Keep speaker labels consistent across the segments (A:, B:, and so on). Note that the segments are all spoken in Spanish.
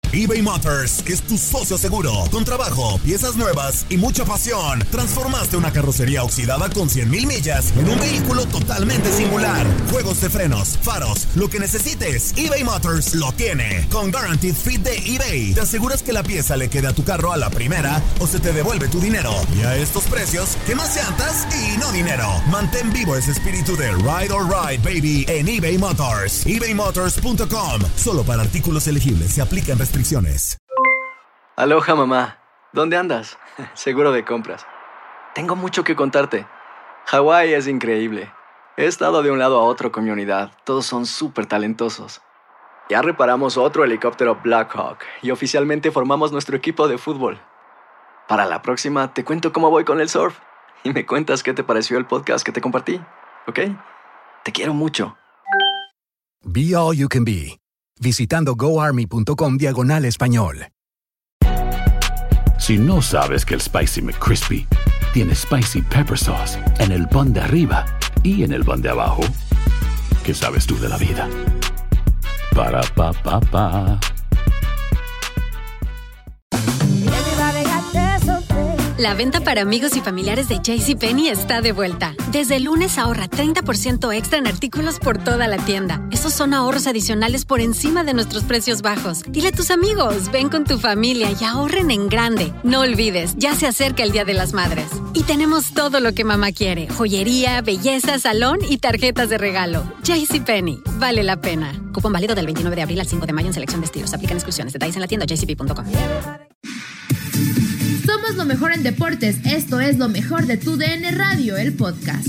A: eBay Motors es tu socio seguro. Con trabajo, piezas nuevas y mucha pasión, transformaste una carrocería oxidada con 100,000 millas en un vehículo totalmente singular. Juegos de frenos, faros, lo que necesites, eBay Motors lo tiene. Con Guaranteed Fit de eBay, te aseguras que la pieza le quede a tu carro a la primera o se te devuelve tu dinero. Y a estos precios, ¿qué más llantas y no dinero? Mantén vivo ese espíritu de Ride or Ride, baby, en eBay Motors. ebaymotors.com. Solo para artículos elegibles se aplican restricciones.
B: Aloha, mamá. ¿Dónde andas? Seguro de compras. Tengo mucho que contarte. Hawái es increíble. He estado de un lado a otro con mi unidad. Todos son súper talentosos. Ya reparamos otro helicóptero Blackhawk y oficialmente formamos nuestro equipo de fútbol. Para la próxima te cuento cómo voy con el surf y me cuentas qué te pareció el podcast que te compartí, ¿ok? Te quiero mucho.
C: Be All You Can Be, visitando goarmy.com/español.
D: Si no sabes que el Spicy McCrispy tiene Spicy Pepper Sauce en el pan de arriba y en el pan de abajo, ¿qué sabes tú de la vida? Para, pa, pa, pa.
E: La venta para amigos y familiares de JCPenney está de vuelta. Desde el lunes ahorra 30% extra en artículos por toda la tienda. Esos son ahorros adicionales por encima de nuestros precios bajos. Dile a tus amigos, ven con tu familia y ahorren en grande. No olvides, ya se acerca el Día de las Madres. Y tenemos todo lo que mamá quiere. Joyería, belleza, salón y tarjetas de regalo. JCPenney, vale la pena. Cupón válido del 29 de abril al 5 de mayo en selección de estilos. Aplican exclusiones. Detalles en la tienda jcp.com.
F: Somos lo mejor en deportes. Esto es lo mejor de tu DN Radio, el podcast.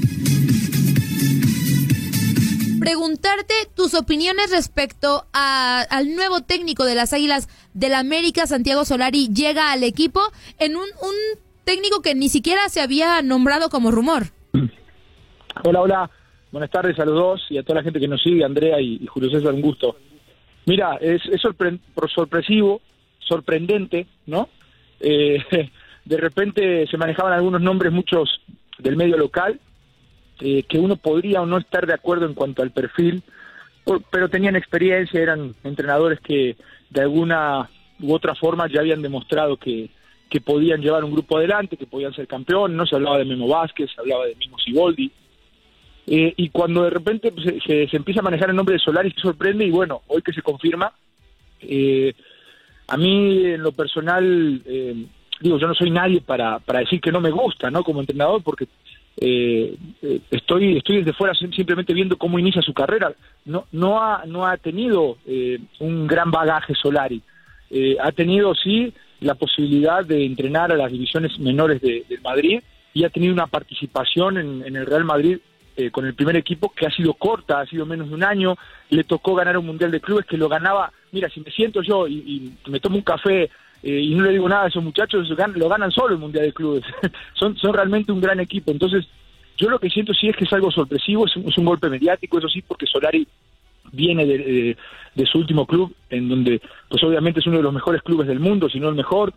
F: Preguntarte tus opiniones respecto al nuevo técnico de las Águilas del América, Santiago Solari, llega al equipo en un técnico que ni siquiera se había nombrado como rumor.
G: Hola. Buenas tardes a los dos y a toda la gente que nos sigue, Andrea y Julio César, un gusto. Mira, es sorpresivo, sorprendente, ¿no? De repente se manejaban algunos nombres, muchos del medio local, que uno podría o no estar de acuerdo en cuanto al perfil, pero tenían experiencia, eran entrenadores que de alguna u otra forma ya habían demostrado que podían llevar un grupo adelante, que podían ser campeones. No se hablaba de Memo Vázquez, se hablaba de Mimo Siboldi, y cuando de repente se empieza a manejar el nombre de Solari, se sorprende, y bueno, hoy que se confirma, a mí, en lo personal, yo no soy nadie para decir que no me gusta, ¿no? Como entrenador, porque estoy desde fuera simplemente viendo cómo inicia su carrera. No ha tenido un gran bagaje Solari. Ha tenido, sí, la posibilidad de entrenar a las divisiones menores del Madrid, y ha tenido una participación en el Real Madrid con el primer equipo que ha sido corta, ha sido menos de un año. Le tocó ganar un Mundial de Clubes que lo ganaba. Mira, si me siento yo y me tomo un café y no le digo nada a esos muchachos, lo ganan solo el Mundial de Clubes. son realmente un gran equipo. Entonces, yo lo que siento sí es que es algo sorpresivo, es un golpe mediático, eso sí, porque Solari viene de su último club, en donde pues obviamente es uno de los mejores clubes del mundo, si no el mejor,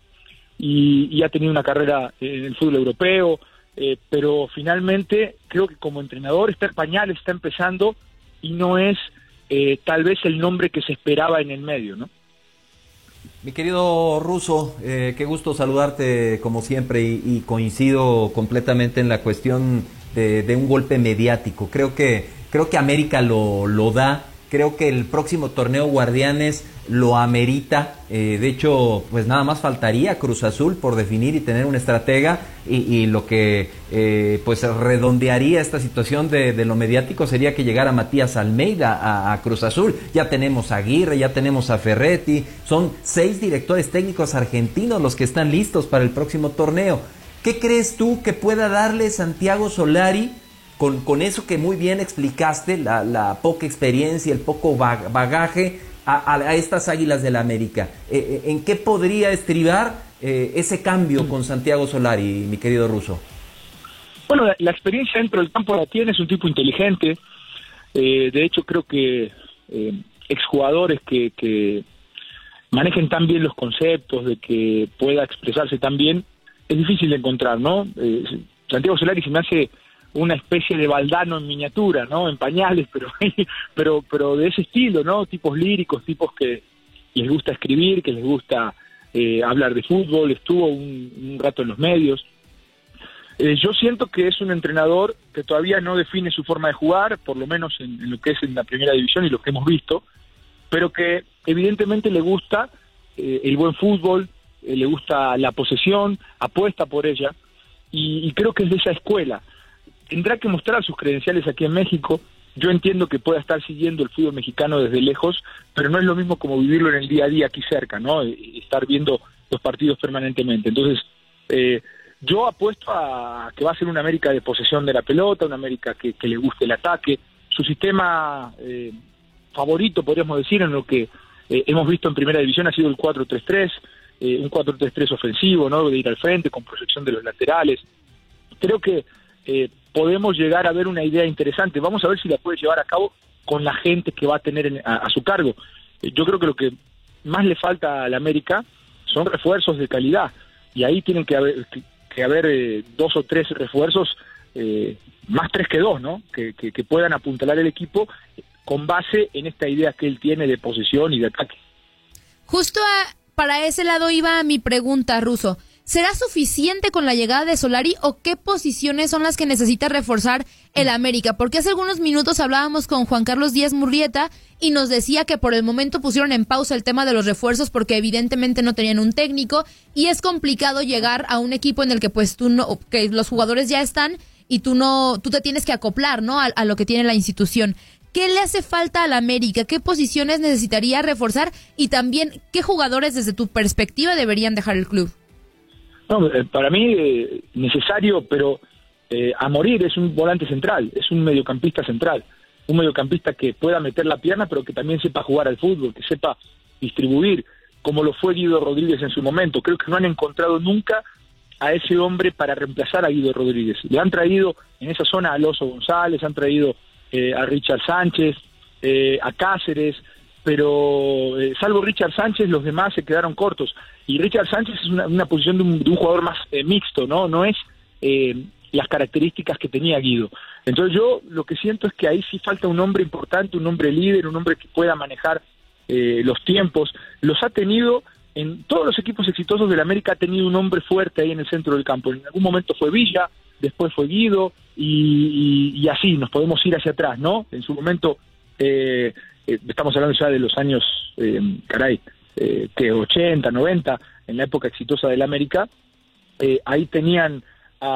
G: y ha tenido una carrera en el fútbol europeo, pero finalmente creo que como entrenador está en pañales, está empezando, y no es tal vez el nombre que se esperaba en el medio, ¿no?
H: Mi querido Russo, qué gusto saludarte como siempre, y coincido completamente en la cuestión de un golpe mediático. Creo que América lo da. Creo que el próximo torneo Guardianes lo amerita. De hecho, pues nada más faltaría Cruz Azul por definir y tener un estratega, y lo que pues redondearía esta situación de lo mediático sería que llegara Matías Almeida a Cruz Azul. Ya tenemos a Aguirre, ya tenemos a Ferretti. Son 6 directores técnicos argentinos los que están listos para el próximo torneo. ¿Qué crees tú que pueda darle Santiago Solari con eso que muy bien explicaste, la poca experiencia, el poco bagaje a estas Águilas del América? ¿En qué podría estribar ese cambio con Santiago Solari, mi querido Russo?
G: Bueno, la experiencia dentro del campo la tiene, es un tipo inteligente. De hecho, creo que exjugadores que manejen tan bien los conceptos, de que pueda expresarse tan bien, es difícil de encontrar, ¿no? Santiago Solari se me hace una especie de Valdano en miniatura, ¿no? En pañales, pero de ese estilo, ¿no? Tipos líricos, tipos que les gusta escribir, que les gusta hablar de fútbol, estuvo un rato en los medios. Yo siento que es un entrenador que todavía no define su forma de jugar, por lo menos en lo que es en la primera división y lo que hemos visto, pero que evidentemente le gusta el buen fútbol, le gusta la posesión, apuesta por ella, y creo que es de esa escuela. Tendrá que mostrar sus credenciales aquí en México. Yo entiendo que pueda estar siguiendo el fútbol mexicano desde lejos, pero no es lo mismo como vivirlo en el día a día aquí cerca, ¿no? Estar viendo los partidos permanentemente. Entonces, yo apuesto a que va a ser una América de posesión de la pelota, una América que le guste el ataque. Su sistema favorito, podríamos decir, en lo que hemos visto en Primera División ha sido el 4-3-3, un 4-3-3 ofensivo, ¿no? De ir al frente, con proyección de los laterales. Creo que podemos llegar a ver una idea interesante. Vamos a ver si la puede llevar a cabo con la gente que va a tener a su cargo. Yo creo que lo que más le falta a la América son refuerzos de calidad, y ahí tienen que haber 2 o 3 refuerzos, más 3 que 2, ¿no? Que puedan apuntalar el equipo con base en esta idea que él tiene de posesión y de ataque.
F: Justo para ese lado iba mi pregunta, Russo. ¿Será suficiente con la llegada de Solari o qué posiciones son las que necesita reforzar el América? Porque hace algunos minutos hablábamos con Juan Carlos Díaz Murrieta y nos decía que por el momento pusieron en pausa el tema de los refuerzos porque evidentemente no tenían un técnico y es complicado llegar a un equipo en el que pues que los jugadores ya están y tú te tienes que acoplar, ¿no? A lo que tiene la institución. ¿Qué le hace falta al América? ¿Qué posiciones necesitaría reforzar? Y también, ¿qué jugadores desde tu perspectiva deberían dejar el club?
G: No, para mí necesario, pero a morir, es un volante central, es un mediocampista central, un mediocampista que pueda meter la pierna, pero que también sepa jugar al fútbol, que sepa distribuir, como lo fue Guido Rodríguez en su momento. Creo que no han encontrado nunca a ese hombre para reemplazar a Guido Rodríguez. Le han traído en esa zona a Alonso González, han traído a Richard Sánchez, a Cáceres, pero salvo Richard Sánchez, los demás se quedaron cortos. Y Richard Sánchez es una posición de un jugador más mixto, no es las características que tenía Guido. Entonces yo lo que siento es que ahí sí falta un hombre importante, un hombre líder, un hombre que pueda manejar los tiempos. Los ha tenido en todos los equipos exitosos del América, ha tenido un hombre fuerte ahí en el centro del campo. En algún momento fue Villa, después fue Guido, y así nos podemos ir hacia atrás, ¿no? En su momento, estamos hablando ya de los años, 80, 90, en la época exitosa del América, ahí tenían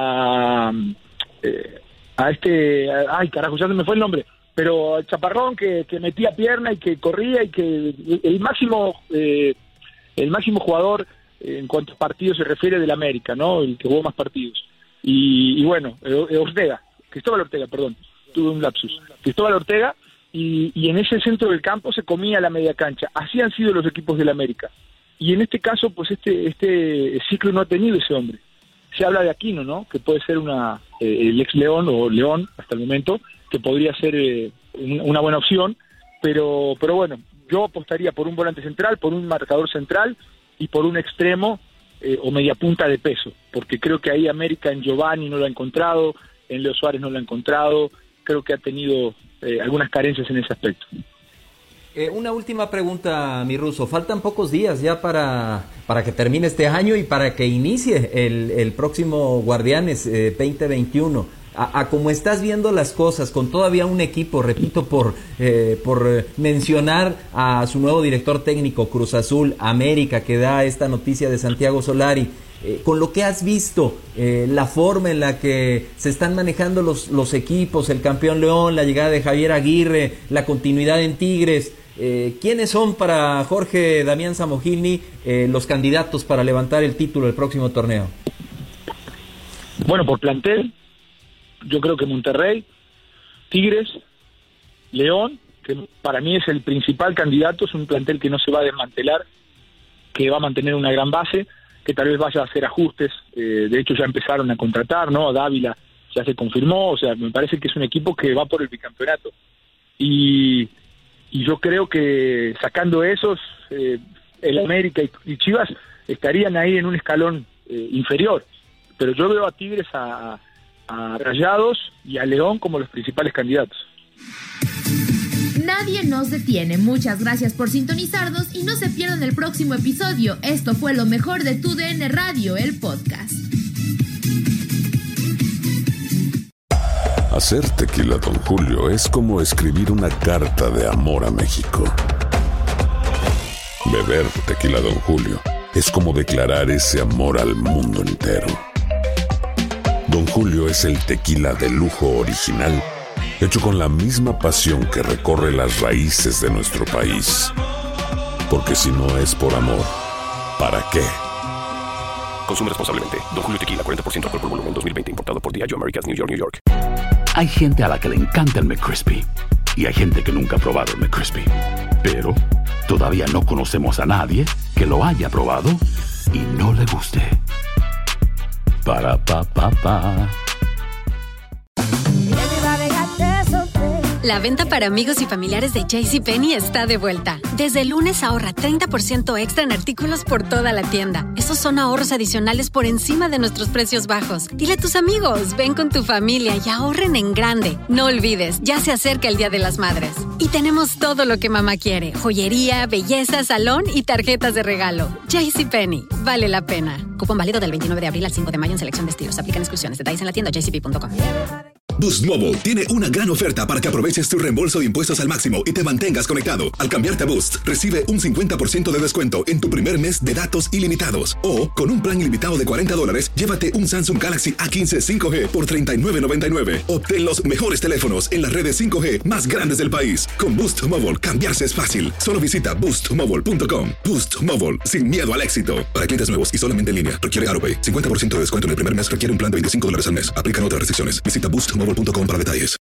G: ya se me fue el nombre, pero el chaparrón que metía pierna y que corría y que el máximo jugador en cuanto a partidos se refiere del América, ¿no? El que jugó más partidos. Y bueno, Cristóbal Ortega, tuve un lapsus. Cristóbal Ortega, y en ese centro del campo se comía la media cancha. Así han sido los equipos del América. Y en este caso, pues este ciclo no ha tenido ese hombre. Se habla de Aquino, ¿no? Que puede ser el ex León o León hasta el momento, que podría ser una buena opción, pero bueno, yo apostaría por un volante central, por un marcador central y por un extremo o media punta de peso, porque creo que ahí América en Giovanni no lo ha encontrado, en Leo Suárez no lo ha encontrado, creo que ha tenido algunas carencias en ese aspecto.
H: Una última pregunta, mi Russo. Faltan pocos días ya para que termine este año y para que inicie el próximo Guardianes 2021. A como estás viendo las cosas, con todavía un equipo, repito, por mencionar a su nuevo director técnico, Cruz Azul, América, que da esta noticia de Santiago Solari, con lo que has visto, la forma en la que se están manejando los equipos, el campeón León, la llegada de Javier Aguirre, la continuidad en Tigres, ¿quiénes son para Jorge Damián Samogini los candidatos para levantar el título del próximo torneo?
G: Bueno, por plantel, yo creo que Monterrey, Tigres, León, que para mí es el principal candidato, es un plantel que no se va a desmantelar, que va a mantener una gran base, que tal vez vaya a hacer ajustes, de hecho ya empezaron a contratar, ¿no? Dávila ya se confirmó, o sea, me parece que es un equipo que va por el bicampeonato. Y yo creo que sacando esos, el América y Chivas estarían ahí en un escalón inferior, pero yo veo a Tigres, a Rayados y a León como los principales candidatos.
I: nadie nos detiene. Muchas gracias por sintonizarnos y no se pierdan el próximo episodio. Esto fue lo mejor de Tu DN Radio, el podcast.
J: Hacer tequila Don Julio es como escribir una carta de amor a México. Beber tequila Don Julio es como declarar ese amor al mundo entero. Don Julio es el tequila de lujo original, hecho con la misma pasión que recorre las raíces de nuestro país. Porque si no es por amor, ¿para qué?
K: Consume responsablemente. Don Julio Tequila, 40% alcohol por volumen, 2020. Importado por Diageo Americas, New York, New York.
D: Hay gente a la que le encanta el McCrispy y hay gente que nunca ha probado el McCrispy. Pero todavía no conocemos a nadie que lo haya probado y no le guste. Para pa pa pa.
E: La venta para amigos y familiares de JCPenney está de vuelta. Desde el lunes ahorra 30% extra en artículos por toda la tienda. Esos son ahorros adicionales por encima de nuestros precios bajos. Dile a tus amigos, ven con tu familia y ahorren en grande. No olvides, ya se acerca el Día de las Madres. Y tenemos todo lo que mamá quiere. Joyería, belleza, salón y tarjetas de regalo. JCPenney, vale la pena. Cupón válido del 29 de abril al 5 de mayo en selección de estilos. Aplican exclusiones. Detalles en la tienda jcp.com.
A: Boost Mobile tiene una gran oferta para que aproveches tu reembolso de impuestos al máximo y te mantengas conectado. Al cambiarte a Boost, recibe un 50% de descuento en tu primer mes de datos ilimitados. O, con un plan ilimitado de $40, llévate un Samsung Galaxy A15 5G por $39.99. Obtén los mejores teléfonos en las redes 5G más grandes del país. Con Boost Mobile, cambiarse es fácil. Solo visita boostmobile.com. Boost Mobile, sin miedo al éxito. Para clientes nuevos y solamente en línea, requiere AutoPay. 50% de descuento en el primer mes requiere un plan de $25 al mes. Aplican otras restricciones. Visita boostmobile.com para detalles.